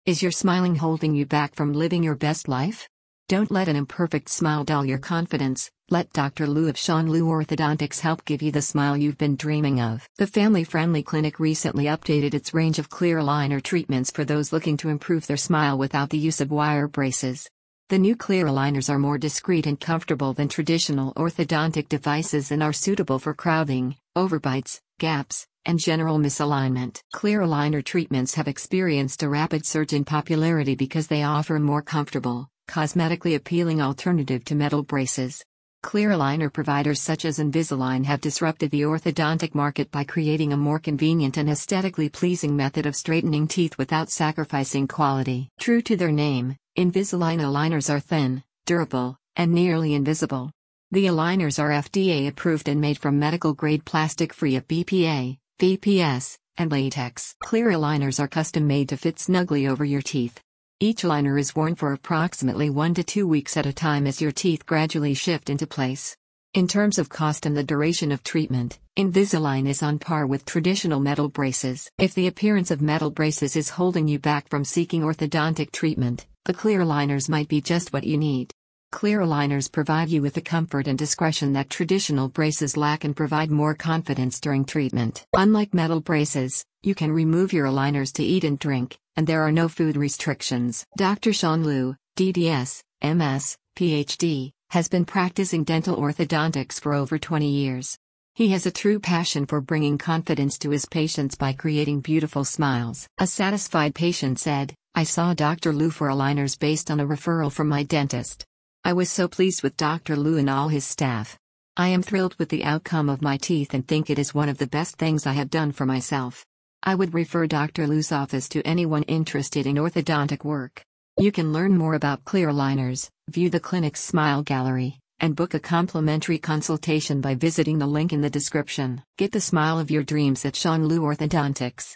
Is your smiling holding you back from living your best life? Don't let an imperfect smile dull your confidence. Let Dr. Lou of Sean Lou Orthodontics help give you the smile you've been dreaming of. The family-friendly clinic recently updated its range of clear aligner treatments for those looking to improve their smile without the use of wire braces. The new clear aligners are more discreet and comfortable than traditional orthodontic devices and are suitable for crowding, overbites, gaps, and general misalignment. Clear aligner treatments have experienced a rapid surge in popularity because they offer a more comfortable, cosmetically appealing alternative to metal braces. Clear aligner providers such as Invisalign have disrupted the orthodontic market by creating a more convenient and aesthetically pleasing method of straightening teeth without sacrificing quality. True to their name, Invisalign aligners are thin, durable, and nearly invisible. The aligners are FDA approved and made from medical-grade plastic free of BPA, VPS, and latex. Clear aligners are custom-made to fit snugly over your teeth. Each aligner is worn for approximately 1 to 2 weeks at a time as your teeth gradually shift into place. In terms of cost and the duration of treatment, Invisalign is on par with traditional metal braces. If the appearance of metal braces is holding you back from seeking orthodontic treatment, the clear aligners might be just what you need. Clear aligners provide you with the comfort and discretion that traditional braces lack and provide more confidence during treatment. Unlike metal braces, you can remove your aligners to eat and drink, and there are no food restrictions. Dr. Sean Lou, DDS, MS, PhD, has been practicing dental orthodontics for over 20 years. He has a true passion for bringing confidence to his patients by creating beautiful smiles. A satisfied patient said, "I saw Dr. Lou for aligners based on a referral from my dentist. I was so pleased with Dr. Lou and all his staff. I am thrilled with the outcome of my teeth and think it is one of the best things I have done for myself. I would refer Dr. Lou's office to anyone interested in orthodontic work." You can learn more about clear aligners, view the clinic's smile gallery, and book a complimentary consultation by visiting the link in the description. Get the smile of your dreams at Sean Lou Orthodontics.